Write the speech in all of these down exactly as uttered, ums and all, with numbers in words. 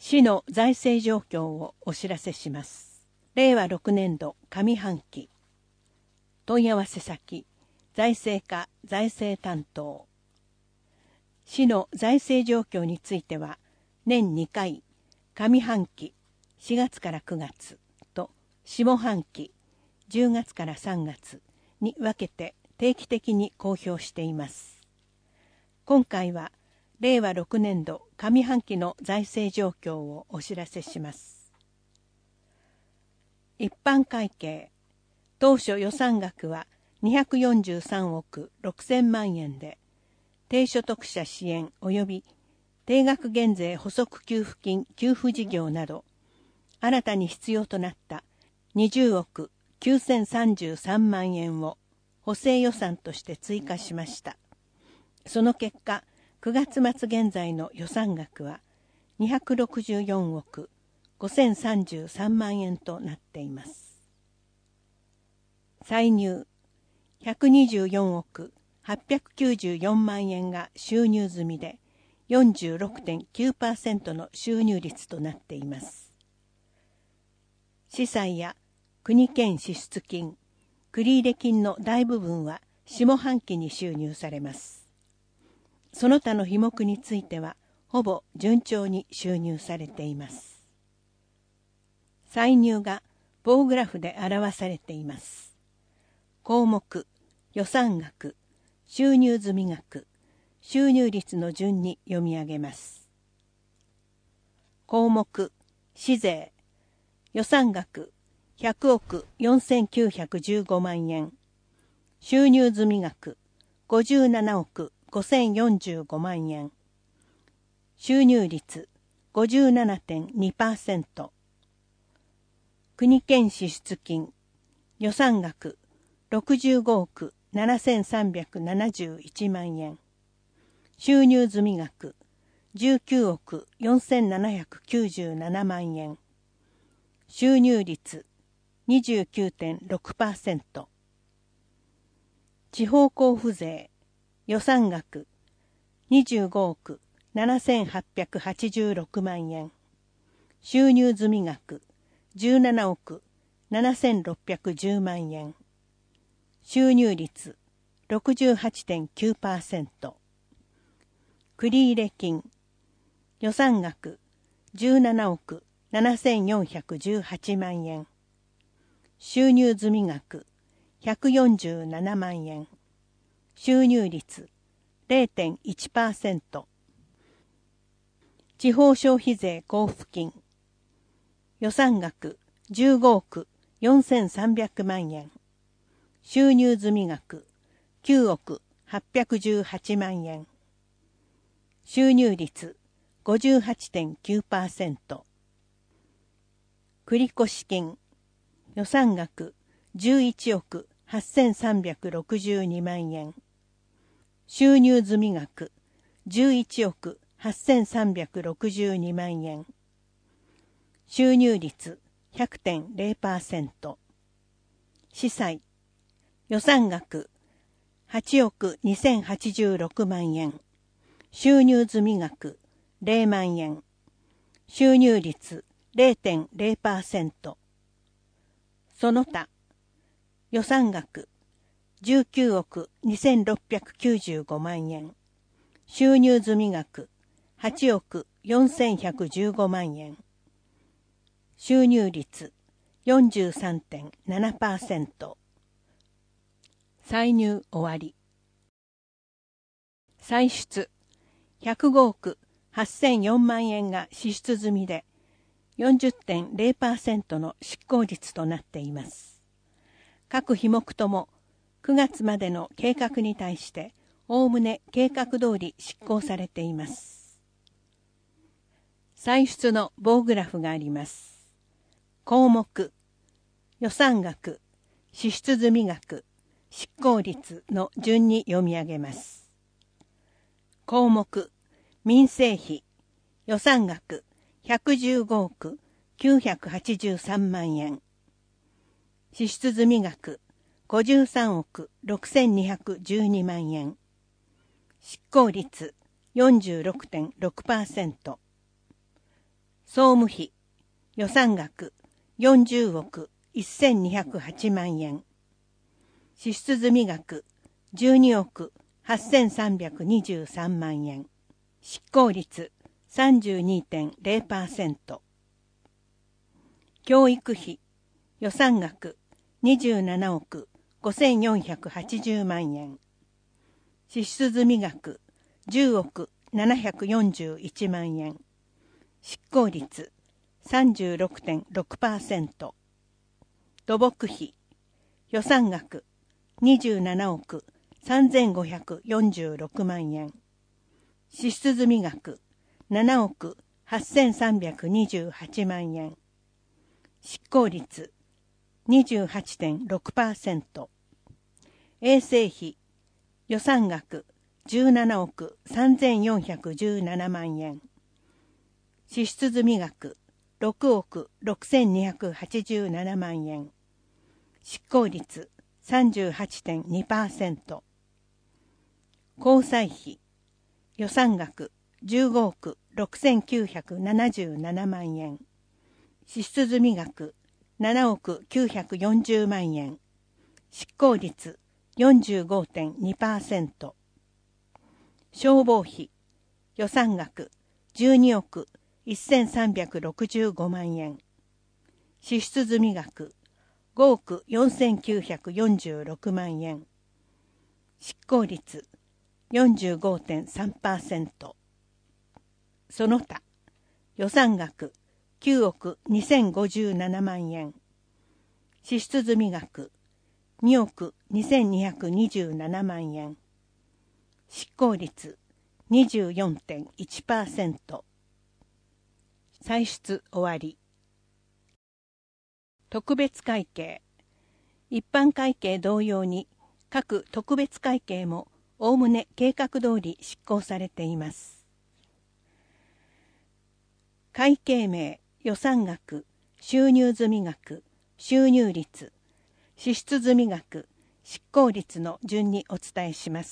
市の財政状況をお知らせします。れいわろくねんど上半期。問い合わせ先、財政課財政担当。市の財政状況については、年にかい、上半期、しがつからくがつと下半期、じゅうがつからさんがつに分けて定期的に公表しています。今回は、れいわろくねんど上半期の財政状況をお知らせします。一般会計、当初予算額はにひゃくよんじゅうさんおくろくせんまんえんで、低所得者支援及び定額減税補足給付金給付事業など、新たに必要となったにじゅうおくきゅうせんさんじゅうさんまんえんを補正予算として追加しました。その結果、くがつまつ現在の予算額はにひゃくろくじゅうよんおくごせんさんじゅうさんまんえんとなっています。歳入ひゃくにじゅうよんおくはっぴゃくきゅうじゅうよんまんえんが収入済みで よんじゅうろくてんきゅうパーセント の収入率となっています。司債や国県支出金、繰入金の大部分は下半期に収入されます。その他の費目については、ほぼ順調に収入されています。歳入が棒グラフで表されています。項目、予算額、収入済額、収入率の順に読み上げます。項目、市税、予算額ひゃくおくよんせんきゅうひゃくじゅうごまんえん、収入済額ごじゅうななおくごせんよんじゅうごまんえん、収入率 ごじゅうななてんにパーセント、国県支出金、予算額ろくじゅうごおくななせんさんびゃくななじゅういちまんえん、収入済額じゅうきゅうおくよんせんななひゃくきゅうじゅうななまんえん、収入率 にじゅうきゅうてんろくパーセント、地方交付税、予算額にじゅうごおくななせんはっぴゃくはちじゅうろくまんえん、収入済額じゅうななおくななせんろっぴゃくじゅうまんえん、収入率 ろくじゅうはちてんきゅうパーセント、繰入金、予算額じゅうななおくななせんよんひゃくじゅうはちまんえん、収入済額ひゃくよんじゅうななまんえん、収入率 れいてんいちパーセント、地方消費税交付金、予算額じゅうごおくよんせんさんびゃくまんえん、収入済額きゅうおくはっぴゃくじゅうはちまんえん、収入率 ごじゅうはちてんきゅうパーセント、繰越金、予算額じゅういちおくはっせんさんびゃくろくじゅうにまんえん、収入済額じゅういちおくはっせんさんびゃくろくじゅうにまんえん、収入率 ひゃくてんれいパーセント、司債、予算額はちおくにせんはちじゅうろくまんえん、収入済額れいまんえん、収入率 れいてんれいパーセント、その他、予算額じゅうきゅうおくにせんろっぴゃくきゅうじゅうごまんえん、収入済額はちおくよんせんひゃくじゅうごまんえん、収入率 よんじゅうさんてんななパーセント、歳入終わり。歳出ひゃくごおくはっせんよんまんえんが支出済みで よんじゅってんれいパーセント の執行率となっています。各費目ともくがつまでの計画に対しておおむね計画通り執行されています。歳出の棒グラフがあります。項目、予算額、支出済額、執行率の順に読み上げます。項目、民生費、予算額ひゃくじゅうごおくきゅうひゃくはちじゅうさんまんえん、支出済額ごじゅうさんおくろくせんにひゃくじゅうにまんえん、執行率 よんじゅうろくてんろくパーセント、 総務費予算額よんじゅうおくせんにひゃくはちまんえん。支出済額じゅうにおくはっせんさんびゃくにじゅうさんまんえん。執行率 さんじゅうにてんゼロパーセント。教育費予算額にじゅうななおくごせんよんひゃくはちじゅうまんえん。支出済額じゅうおくななひゃくよんじゅういちまんえん。執行率 さんじゅうろくてんろくパーセント。土木費予算額にじゅうななおくさんぜんごひゃくよんじゅうろくまんえん。支出済額ななおくはっせんさんびゃくにじゅうはちまんえん。執行率 にじゅうはちてんろくパーセント。衛生費予算額じゅうななおくさんぜんよんひゃくじゅうななまんえん。支出済額ろくおくろくせんにひゃくはちじゅうななまんえん。執行率 さんじゅうはちてんにパーセント。交際費予算額じゅうごおくろくせんきゅうひゃくななじゅうななまんえん。支出済額ななおくきゅうひゃくよんじゅうまんえん。執行率 よんじゅうごてんにパーセント。消防費予算額じゅうにおくせんさんびゃくろくじゅうごまんえん。支出済額ごおくよんせんきゅうひゃくよんじゅうろくまんえん。執行率 よんじゅうごてんさんパーセント。その他予算額きゅうおくにせんごじゅうななまんえん。支出済額におくにせんにひゃくにじゅうななまんえん。執行率 にじゅうよんてんいちパーセント。歳出終わり。特別会計一般会計同様に各特別会計もおおむね計画通り執行されています。会計名、予算額、収入済額、収入率、支出済額、執行率の順にお伝えします。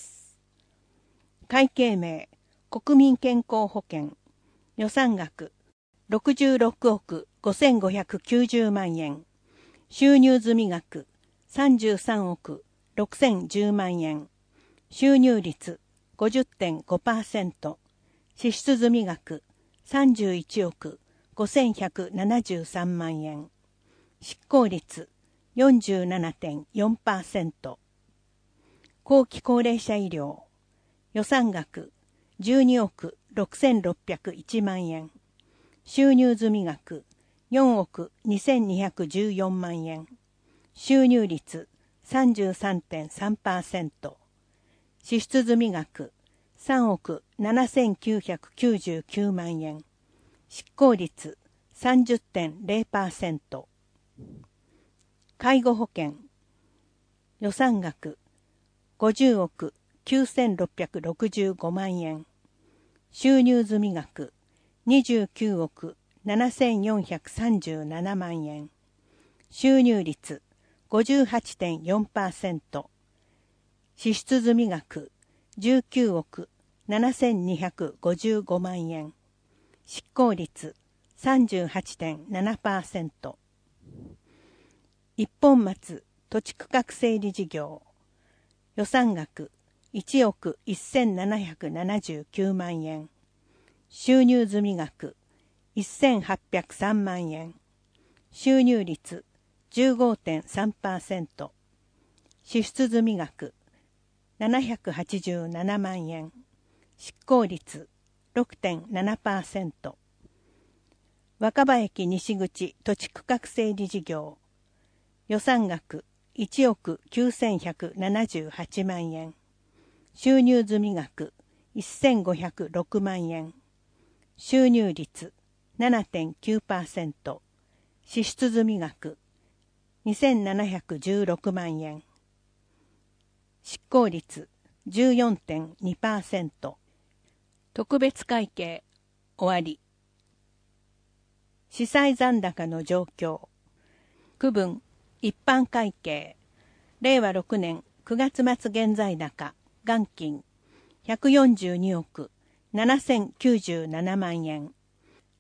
会計名、国民健康保険、予算額、ろくじゅうろくおくごせんごひゃくきゅうじゅうまんえん、収入済額、さんじゅうさんおくろくせんじゅうまんえん、収入率 ごじゅってんごパーセント、支出済額、さんじゅういちおくごせんひゃくななじゅうさんまんえん、執行率 よんじゅうななてんよんパーセント。後期高齢者医療、予算額じゅうにおくろくせんろっぴゃくいちまんえん、収入済額よんおくにせんにひゃくじゅうよんまんえん、収入率 さんじゅうさんてんさんパーセント、支出済額さんおくななせんきゅうひゃくきゅうじゅうきゅうまんえん、執行率 さんじゅってんゼロパーセント。介護保険、予算額ごじゅうおくきゅうせんろっぴゃくろくじゅうごまんえん、収入済額にじゅうきゅうおくななせんよんひゃくさんじゅうななまんえん、収入率 ごじゅうはちてんよんパーセント、支出済額じゅうきゅうおくななせんにひゃくごじゅうごまんえん、執行率 さんじゅうはちてんななパーセント。一本松土地区画整理事業、予算額いちおくせんななひゃくななじゅうきゅうまんえん、収入済額せんはっぴゃくさんまんえん、収入率 じゅうごてんさんパーセント、支出済額ななひゃくはちじゅうななまんえん、執行率 ろくてんななパーセント。若葉駅西口土地区画整理事業、予算額いちおくきゅうせんひゃくななじゅうはちまんえん、収入済額せんごひゃくろくまんえん、収入率 ななてんきゅうパーセント、支出済額にせんななひゃくじゅうろくまんえん、執行率 じゅうよんてんにパーセント。特別会計終わり。司債残高の状況。区分一般会計れいわろくねんくがつ末現在高元金ひゃくよんじゅうにおくななせんきゅうじゅうななまんえん、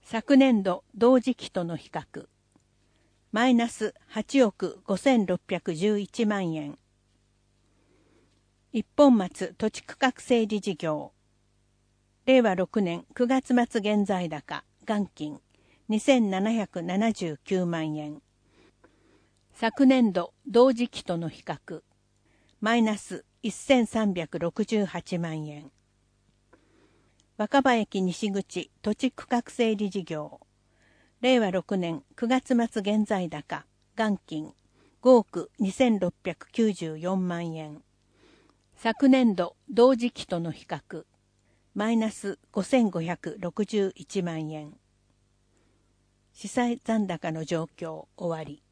昨年度同時期との比較、マイナスはちおくごせんろっぴゃくじゅういちまんえん。一本松土地区画整理事業、れいわろくねんくがつ末現在高、元金にせんななひゃくななじゅうきゅうまんえん。昨年度同時期との比較、マイナスせんさんびゃくろくじゅうはちまんえん。若葉駅西口土地区画整理事業、れいわろくねんくがつ末現在高、元金ごおくにせんろっぴゃくきゅうじゅうよんまんえん。昨年度同時期との比較、マイナスごせんごひゃくろくじゅういちまんえん。資産残高の状況終わり。